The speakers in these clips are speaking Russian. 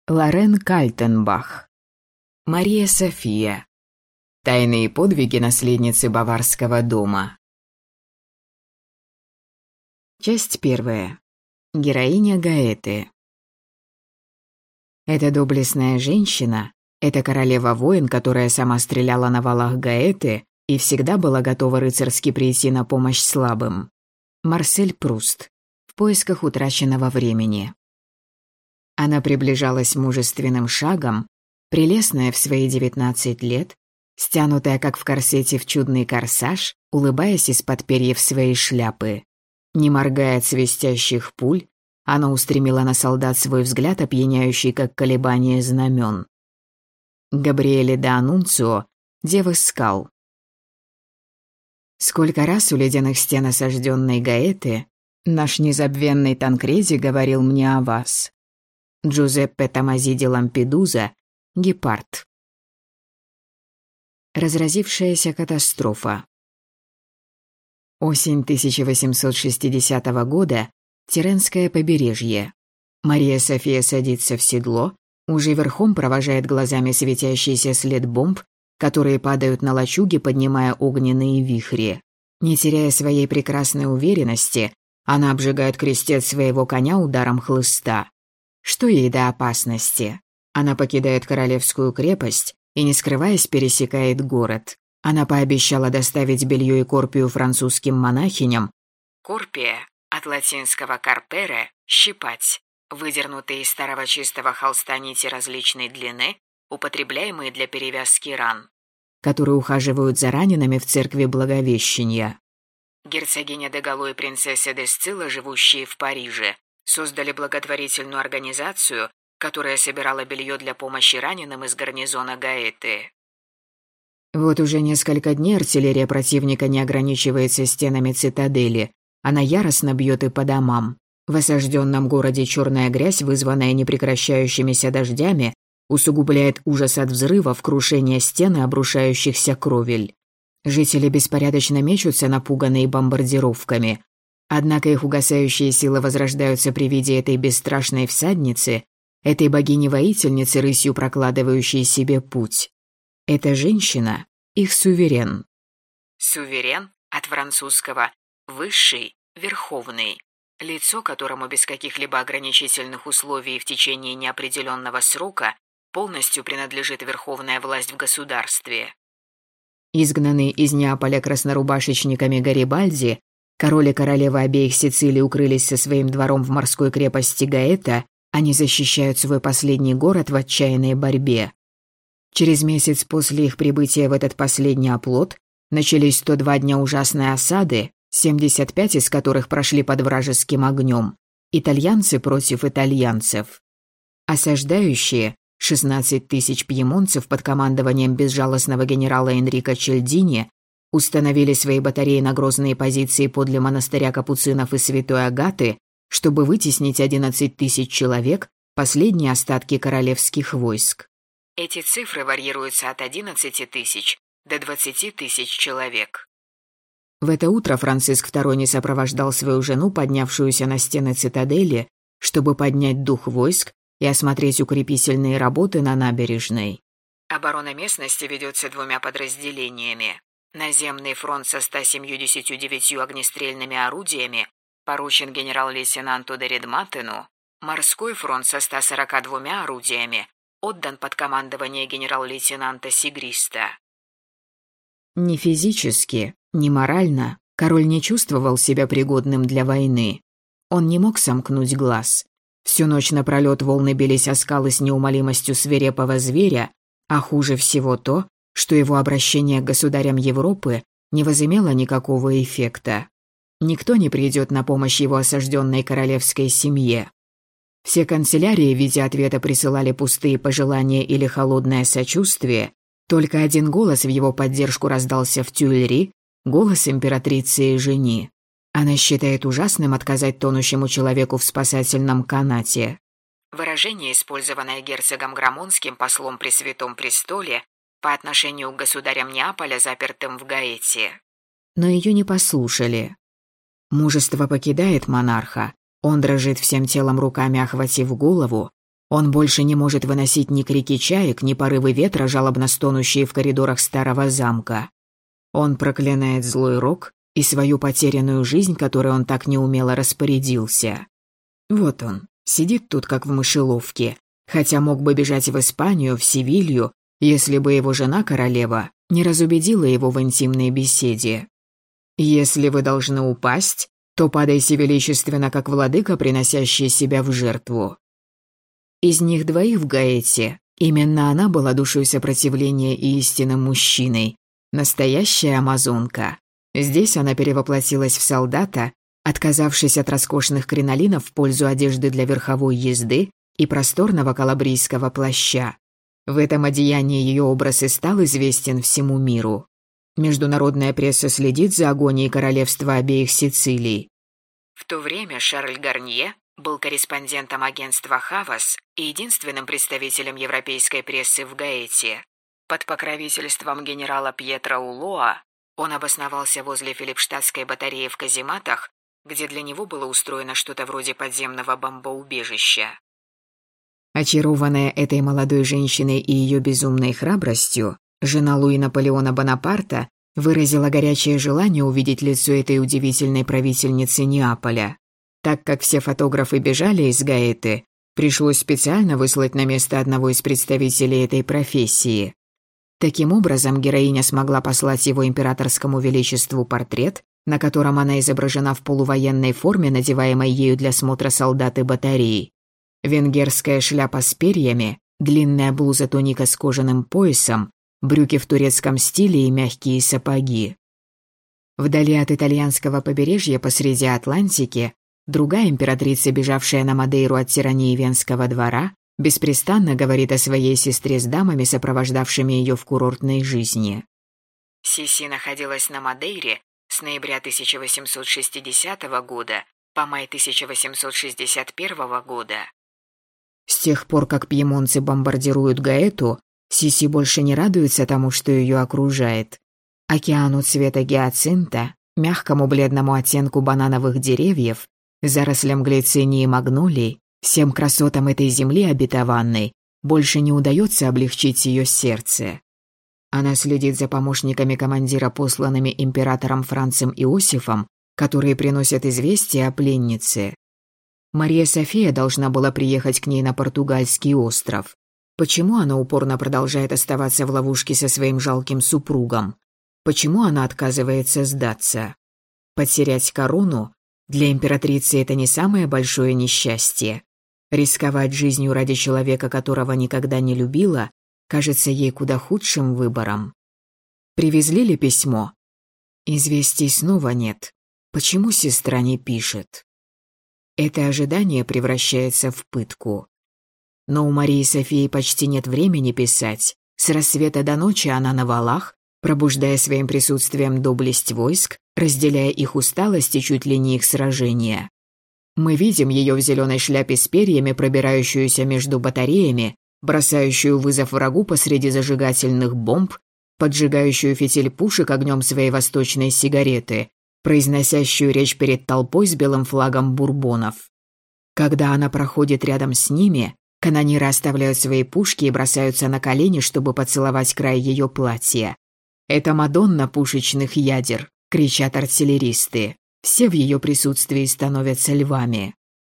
Лорен Кальтенбах. Мария София. Тайные подвиги наследницы Баварского дома. Часть 1. Героиня Гаэты. Эта доблестная женщина, эта королева-воин, которая сама стреляла на валах Гаэты и всегда была готова рыцарски прийти на помощь слабым. Марсель Пруст. В поисках утраченного времени. Она приближалась мужественным шагом, прелестная в свои 19 лет, стянутая как в корсете в чудный корсаж, улыбаясь из-под перьев своей шляпы. Не моргая от свистящих пуль, она устремила на солдат свой взгляд, опьяняющий, как колебание знамен. Габриэле де Анунцио, Дева скал. Сколько раз у ледяных стен осажденной Гаэты наш незабвенный Танкреди говорил мне о вас. Джузеппе Томази ди Лампедуза, Гепард. Разразившаяся катастрофа. Осень 1860 года, Тиренское побережье. Мария София садится в седло, уже верхом провожает глазами светящийся след бомб, которые падают на лачуги, поднимая огненные вихри. Не теряя своей прекрасной уверенности, она обжигает крестец своего коня ударом хлыста. Что ей до опасности? Она покидает королевскую крепость и, не скрываясь, пересекает город. Она пообещала доставить белье и корпию французским монахиням. Корпия, от латинского «карпере» – «щипать», выдернутые из старого чистого холста нити различной длины, употребляемые для перевязки ран, которые ухаживают за ранеными в церкви Благовещения. Герцогиня де Галло и принцесса де Сцилла, живущие в Париже, создали благотворительную организацию, которая собирала белье для помощи раненым из гарнизона Гаэты. Вот уже несколько дней артиллерия противника не ограничивается стенами цитадели. Она яростно бьет и по домам. В осажденном городе черная грязь, вызванная непрекращающимися дождями, усугубляет ужас от взрывов, крушения стен и обрушающихся кровель. Жители беспорядочно мечутся, напуганные бомбардировками. Однако их угасающие силы возрождаются при виде этой бесстрашной всадницы, этой богини-воительницы, рысью прокладывающей себе путь. Эта женщина – их суверен. Суверен от французского «высший», «верховный», лицо, которому без каких-либо ограничительных условий в течение неопределенного срока полностью принадлежит верховная власть в государстве. Изгнанные из Неаполя краснорубашечниками Гарибальди, король и королева обеих Сицилий укрылись со своим двором в морской крепости Гаэта, они защищают свой последний город в отчаянной борьбе. Через месяц после их прибытия в этот последний оплот начались 102 дня ужасной осады, 75 из которых прошли под вражеским огнем. Итальянцы против итальянцев. Осаждающие, 16 тысяч пьемонцев под командованием безжалостного генерала Энрико Чельдини, установили свои батареи на грозные позиции подле монастыря капуцинов и Святой Агаты, чтобы вытеснить 11 тысяч человек, последние остатки королевских войск. Эти цифры варьируются от 11 тысяч до 20 тысяч человек. В это утро Франциск II не сопровождал свою жену, поднявшуюся на стены цитадели, чтобы поднять дух войск и осмотреть укрепительные работы на набережной. Оборона местности ведется двумя подразделениями. Наземный фронт со 179 огнестрельными орудиями поручен генерал-лейтенанту де Редматену, морской фронт со 142 орудиями отдан под командование генерал-лейтенанта Сигриста. Ни физически, ни морально король не чувствовал себя пригодным для войны. Он не мог сомкнуть глаз. Всю ночь напролёт волны бились о скалы с неумолимостью свирепого зверя, а хуже всего то, что его обращение к государям Европы не возымело никакого эффекта. Никто не придет на помощь его осажденной королевской семье. Все канцелярии в виде ответа присылали пустые пожелания или холодное сочувствие. Только один голос в его поддержку раздался в Тюильри, голос императрицы и жени. Она считает ужасным отказать тонущему человеку в спасательном канате. Выражение, использованное герцогом Грамонским, послом при Святом Престоле, по отношению к государям Неаполя, запертым в Гаэте. Но ее не послушали. Мужество покидает монарха. Он дрожит всем телом, руками охватив голову. Он больше не может выносить ни крики чаек, ни порывы ветра, жалобно стонущие в коридорах старого замка. Он проклинает злой рок и свою потерянную жизнь, которой он так неумело распорядился. Вот он, сидит тут как в мышеловке, хотя мог бы бежать в Испанию, в Севилью, если бы его жена-королева не разубедила его в интимной беседе. «Если вы должны упасть, то падайте величественно, как владыка, приносящий себя в жертву». Из них двоих в Гаэте именно она была душой сопротивления и истинным мужчиной, настоящая амазонка. Здесь она перевоплотилась в солдата, отказавшись от роскошных кринолинов в пользу одежды для верховой езды и просторного калабрийского плаща. В этом одеянии ее образ и стал известен всему миру. Международная пресса следит за агонией королевства обеих Сицилий. В то время Шарль Гарнье был корреспондентом агентства «Хавас» и единственным представителем европейской прессы в Гаэте. Под покровительством генерала Пьетро Улоа он обосновался возле Филипштадтской батареи в казематах, где для него было устроено что-то вроде подземного бомбоубежища. Очарованная этой молодой женщиной и ее безумной храбростью, жена Луи Наполеона Бонапарта выразила горячее желание увидеть лицо этой удивительной правительницы Неаполя. Так как все фотографы бежали из Гаэты, пришлось специально выслать на место одного из представителей этой профессии. Таким образом, героиня смогла послать его императорскому величеству портрет, на котором она изображена в полувоенной форме, надеваемой ею для смотра солдат и батарей. Венгерская шляпа с перьями, длинная блуза-туника с кожаным поясом, брюки в турецком стиле и мягкие сапоги. Вдали от итальянского побережья посреди Атлантики другая императрица, бежавшая на Мадейру от тирании Венского двора, беспрестанно говорит о своей сестре с дамами, сопровождавшими ее в курортной жизни. Сиси находилась на Мадейре с ноября 1860 года по май 1861 года. С тех пор, как пьемонцы бомбардируют Гаэту, Сиси больше не радуется тому, что ее окружает. Океану цвета гиацинта, мягкому бледному оттенку банановых деревьев, зарослям глицинии и магнолий, всем красотам этой земли обетованной, больше не удается облегчить ее сердце. Она следит за помощниками командира, посланными императором Францем Иосифом, которые приносят известие о пленнице. Мария София должна была приехать к ней на португальский остров. Почему она упорно продолжает оставаться в ловушке со своим жалким супругом? Почему она отказывается сдаться? Потерять корону? Для императрицы это не самое большое несчастье. Рисковать жизнью ради человека, которого никогда не любила, кажется ей куда худшим выбором. Привезли ли письмо? Известий снова нет. Почему сестра не пишет? Это ожидание превращается в пытку. Но у Марии Софии почти нет времени писать. С рассвета до ночи она на валах, пробуждая своим присутствием доблесть войск, разделяя их усталость и чуть ли не их сражения. Мы видим ее в зеленой шляпе с перьями, пробирающуюся между батареями, бросающую вызов врагу посреди зажигательных бомб, поджигающую фитиль пушек огнем своей восточной сигареты, произносящую речь перед толпой с белым флагом бурбонов. Когда она проходит рядом с ними, канониры оставляют свои пушки и бросаются на колени, чтобы поцеловать край ее платья. «Это Мадонна пушечных ядер», — кричат артиллеристы. Все в ее присутствии становятся львами.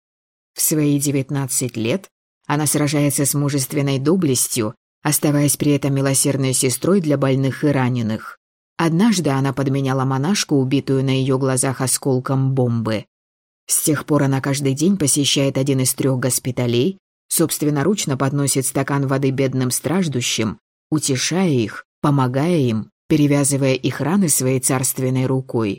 В свои 19 лет она сражается с мужественной доблестью, оставаясь при этом милосердной сестрой для больных и раненых. Однажды она подменяла монашку, убитую на ее глазах осколком бомбы. С тех пор она каждый день посещает один из 3 госпиталей, собственноручно подносит стакан воды бедным страждущим, утешая их, помогая им, перевязывая их раны своей царственной рукой.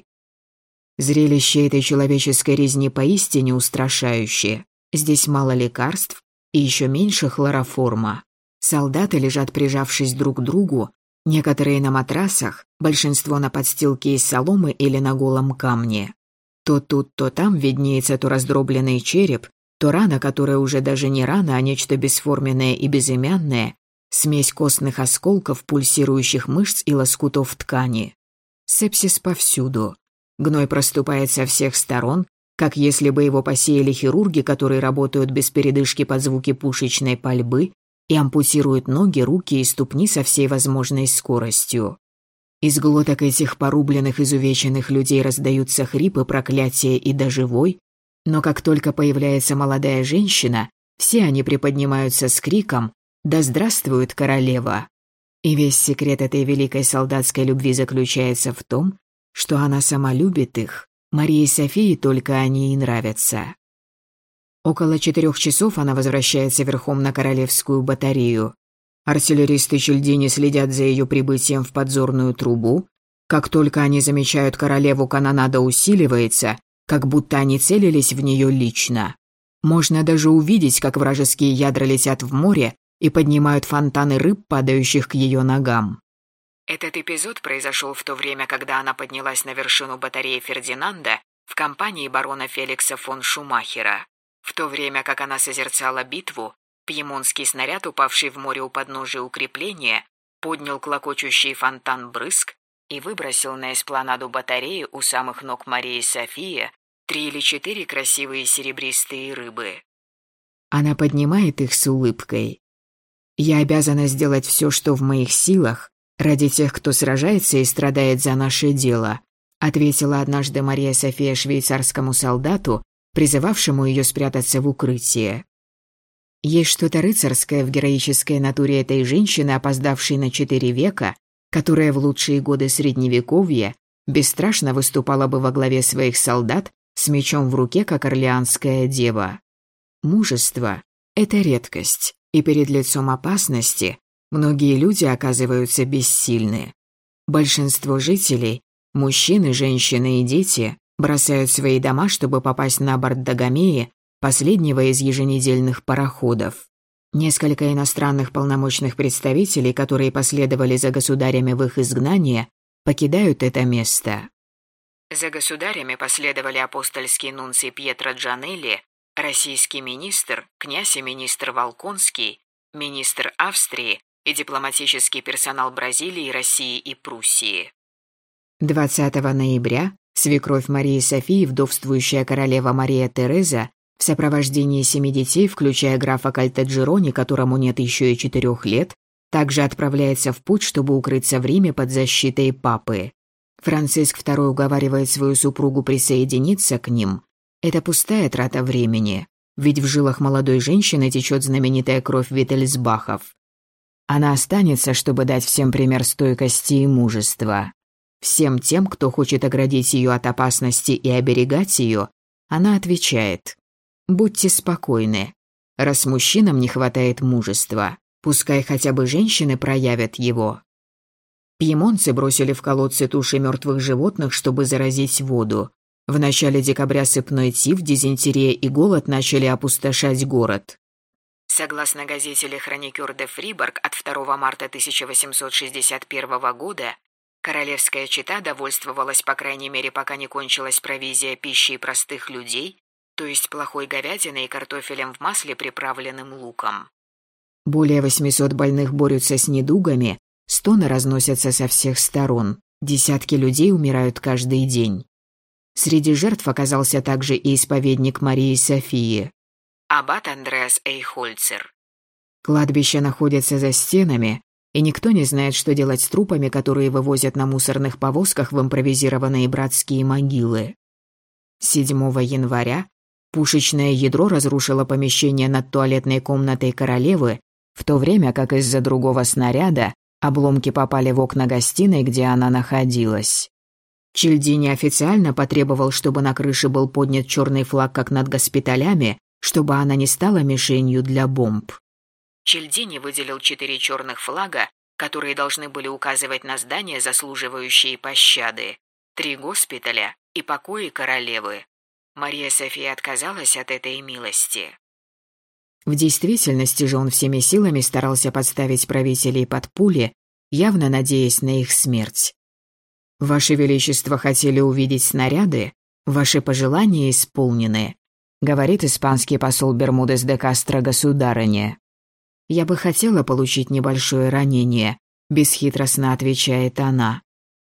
Зрелище этой человеческой резни поистине устрашающее. Здесь мало лекарств и еще меньше хлороформа. Солдаты лежат, прижавшись друг к другу, некоторые на матрасах, большинство на подстилке из соломы или на голом камне. То тут, то там виднеется то раздробленный череп, то рана, которая уже даже не рана, а нечто бесформенное и безымянное, смесь костных осколков, пульсирующих мышц и лоскутов ткани. Сепсис повсюду. Гной проступает со всех сторон, как если бы его посеяли хирурги, которые работают без передышки под звуки пушечной пальбы и ампутируют ноги, руки и ступни со всей возможной скоростью. Из глоток этих порубленных, изувеченных людей раздаются хрипы, проклятия и даже вой, но как только появляется молодая женщина, все они приподнимаются с криком «Да здравствует королева!». И весь секрет этой великой солдатской любви заключается в том, что она сама любит их, Марии Софии только они и нравятся. Около 4 часов она возвращается верхом на королевскую батарею. Артиллеристы Чильдини следят за ее прибытием в подзорную трубу. Как только они замечают королеву, канонада усиливается, как будто они целились в нее лично. Можно даже увидеть, как вражеские ядра летят в море и поднимают фонтаны рыб, падающих к ее ногам. Этот эпизод произошел в то время, когда она поднялась на вершину батареи Фердинанда в компании барона Феликса фон Шумахера. В то время как она созерцала битву, пьемонтский снаряд, упавший в море у подножия укрепления, поднял клокочущий фонтан брызг и выбросил на эспланаду батареи у самых ног Марии Софии 3 или 4 красивые серебристые рыбы. Она поднимает их с улыбкой. «Я обязана сделать все, что в моих силах, ради тех, кто сражается и страдает за наше дело», ответила однажды Мария София швейцарскому солдату, призывавшему ее спрятаться в укрытие. Есть что-то рыцарское в героической натуре этой женщины, опоздавшей на 4 века, которая в лучшие годы Средневековья бесстрашно выступала бы во главе своих солдат с мечом в руке, как орлеанская дева. Мужество – это редкость, и перед лицом опасности многие люди оказываются бессильны. Большинство жителей – мужчины, женщины и дети – бросают свои дома, чтобы попасть на борт Дагомеи, последнего из еженедельных пароходов. Несколько иностранных полномочных представителей, которые последовали за государями в их изгнание, покидают это место. За государями последовали апостольский нунций Пьетро Джанелли, российский министр, князь и министр Волконский, министр Австрии и дипломатический персонал Бразилии, России и Пруссии. 20 ноября свекровь Марии Софии, вдовствующая королева Мария Тереза, в сопровождении 7 детей, включая графа Кальтаджерони, которому нет еще и 4 лет, также отправляется в путь, чтобы укрыться в Риме под защитой папы. Франциск II уговаривает свою супругу присоединиться к ним. Это пустая трата времени, ведь в жилах молодой женщины течет знаменитая кровь Виттельсбахов. Она останется, чтобы дать всем пример стойкости и мужества. Всем тем, кто хочет оградить ее от опасности и оберегать ее, она отвечает: «Будьте спокойны. Раз мужчинам не хватает мужества, пускай хотя бы женщины проявят его». Пьемонтцы бросили в колодцы туши мертвых животных, чтобы заразить воду. В начале декабря сыпной тиф, дизентерия и голод начали опустошать город. Согласно газете «Le Chroniqueur de Fribourg» от 2 марта 1861 года, королевская чета довольствовалась, по крайней мере, пока не кончилась провизия пищей простых людей, то есть плохой говядиной и картофелем в масле, приправленным луком. Более 800 больных борются с недугами, стоны разносятся со всех сторон, десятки людей умирают каждый день. Среди жертв оказался также и исповедник Марии Софии, аббат Андреас Эйхольцер. Кладбище находится за стенами, и никто не знает, что делать с трупами, которые вывозят на мусорных повозках в импровизированные братские могилы. 7 января пушечное ядро разрушило помещение над туалетной комнатой королевы, в то время как из-за другого снаряда обломки попали в окна гостиной, где она находилась. Чильдини официально потребовал, чтобы на крыше был поднят черный флаг, как над госпиталями, чтобы она не стала мишенью для бомб. Чильдини выделил 4 черных флага, которые должны были указывать на здания, заслуживающие пощады, 3 госпиталя и покои королевы. Мария София отказалась от этой милости. В действительности же он всеми силами старался подставить правителей под пули, явно надеясь на их смерть. «Ваше Величество хотели увидеть снаряды? Ваши пожелания исполнены», говорит испанский посол Бермудес де Кастро государыне. «Я бы хотела получить небольшое ранение», бесхитростно отвечает она.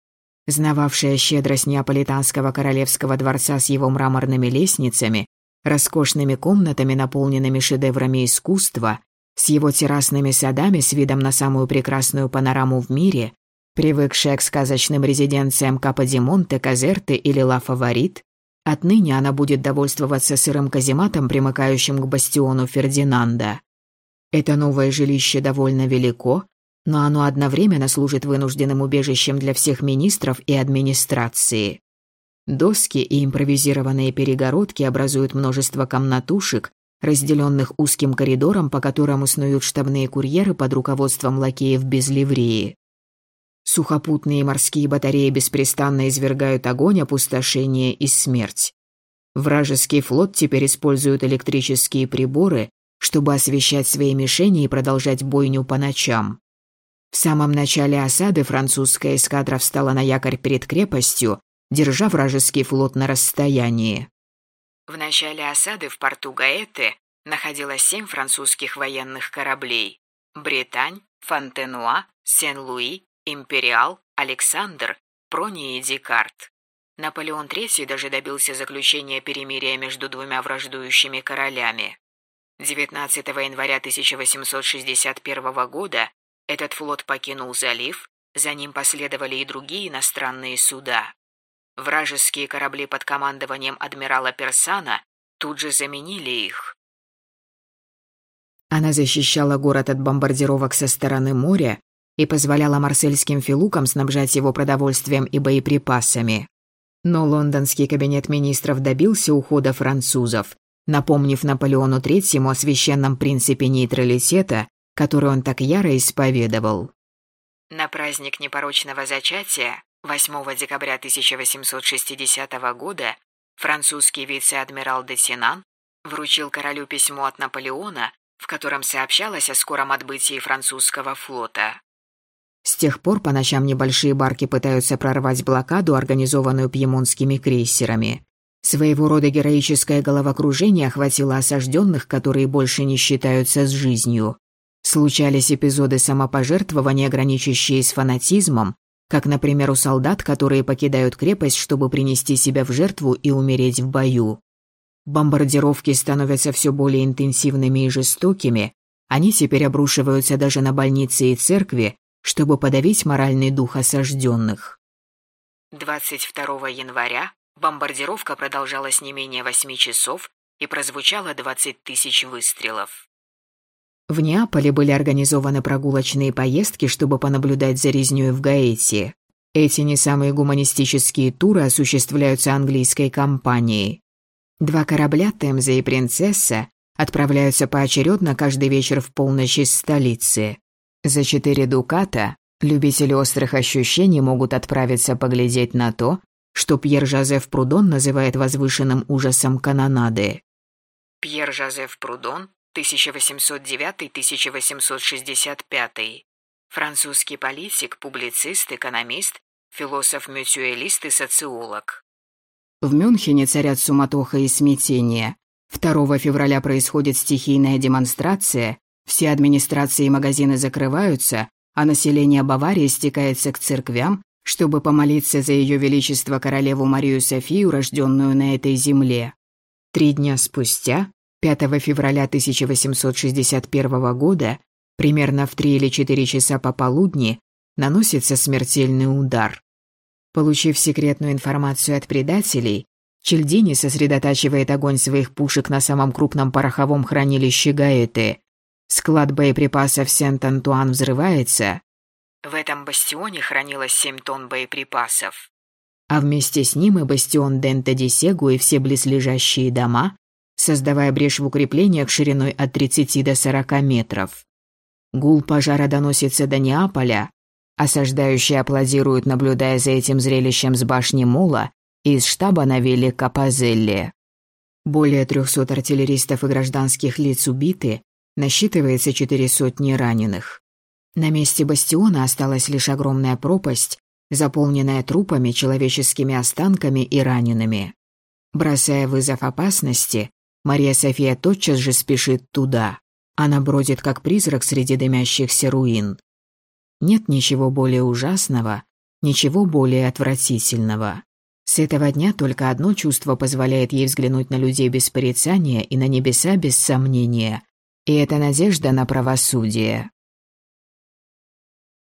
знававшая щедрость неаполитанского королевского дворца с его мраморными лестницами, роскошными комнатами, наполненными шедеврами искусства, с его террасными садами с видом на самую прекрасную панораму в мире, привыкшая к сказочным резиденциям Капо-ди-Монте, Казерте или Ла Фаворит, отныне она будет довольствоваться сырым казематом, примыкающим к бастиону Фердинанда. Это новое жилище довольно велико, но оно одновременно служит вынужденным убежищем для всех министров и администрации. Доски и импровизированные перегородки образуют множество комнатушек, разделенных узким коридором, по которому снуют штабные курьеры под руководством лакеев без ливреи. Сухопутные и морские батареи беспрестанно извергают огонь, опустошение и смерть. Вражеский флот теперь использует электрические приборы, чтобы освещать свои мишени и продолжать бойню по ночам. В самом начале осады французская эскадра встала на якорь перед крепостью, держа вражеский флот на расстоянии. В начале осады в порту Гаэте находилось 7 французских военных кораблей: Британь, Фонтенуа, Сен-Луи, Империал, Александр, Прони и Декарт. Наполеон III даже добился заключения перемирия между двумя враждующими королями. 19 января 1861 года этот флот покинул залив, за ним последовали и другие иностранные суда. Вражеские корабли под командованием адмирала Персана тут же заменили их. Она защищала город от бомбардировок со стороны моря и позволяла марсельским филукам снабжать его продовольствием и боеприпасами. Но лондонский кабинет министров добился ухода французов, напомнив Наполеону III о священном принципе нейтралитета, который он так яро исповедовал. На праздник непорочного зачатия 8 декабря 1860 года французский вице-адмирал де Сенан вручил королю письмо от Наполеона, в котором сообщалось о скором отбытии французского флота. С тех пор по ночам небольшие барки пытаются прорвать блокаду, организованную пьемонтскими крейсерами. Своего рода героическое головокружение охватило осажденных, которые больше не считаются с жизнью. Случались эпизоды самопожертвования, граничащие с фанатизмом, как, например, у солдат, которые покидают крепость, чтобы принести себя в жертву и умереть в бою. Бомбардировки становятся все более интенсивными и жестокими, они теперь обрушиваются даже на больницы и церкви, чтобы подавить моральный дух осажденных. 22 января бомбардировка продолжалась не менее 8 часов и прозвучало 20 тысяч выстрелов. В Неаполе были организованы прогулочные поездки, чтобы понаблюдать за резнёй в Гаэте. Эти не самые гуманистические туры осуществляются английской компанией. 2 корабля «Темза» и «Принцесса» отправляются поочередно каждый вечер в полночь из столицы. За 4 дуката любители острых ощущений могут отправиться поглядеть на то, что Пьер-Жозеф Прудон называет возвышенным ужасом канонады. Пьер-Жозеф Прудон, 1809-1865. Французский политик, публицист, экономист, философ-мютюэлист и социолог. В Мюнхене царят суматоха и смятение. 2 февраля происходит стихийная демонстрация, все администрации и магазины закрываются, а население Баварии стекается к церквям, чтобы помолиться за Ее Величество королеву Марию Софию, рожденную на этой земле. 3 дня спустя, 5 февраля 1861 года, примерно в 3 или 4 часа пополудни, наносится смертельный удар. Получив секретную информацию от предателей, Чельдини сосредотачивает огонь своих пушек на самом крупном пороховом хранилище Гаэты. Склад боеприпасов Сент-Антуан взрывается. В этом бастионе хранилось 7 тонн боеприпасов. А вместе с ним и бастион Денте-ди-Сегу и все близлежащие дома, создавая брешь в укреплениях шириной от 30 до 40 метров. Гул пожара доносится до Неаполя. Осаждающие аплодируют, наблюдая за этим зрелищем с башни Мола и из штаба на вилле Капозелли. Более 300 артиллеристов и гражданских лиц убиты, насчитывается 400 раненых. На месте бастиона осталась лишь огромная пропасть, заполненная трупами, человеческими останками и ранеными. Бросая вызов опасности, Мария София тотчас же спешит туда. Она бродит как призрак среди дымящихся руин. Нет ничего более ужасного, Ничего более отвратительного. С этого дня только одно чувство позволяет ей взглянуть на людей без порицания и на небеса без сомнения, и это надежда на правосудие.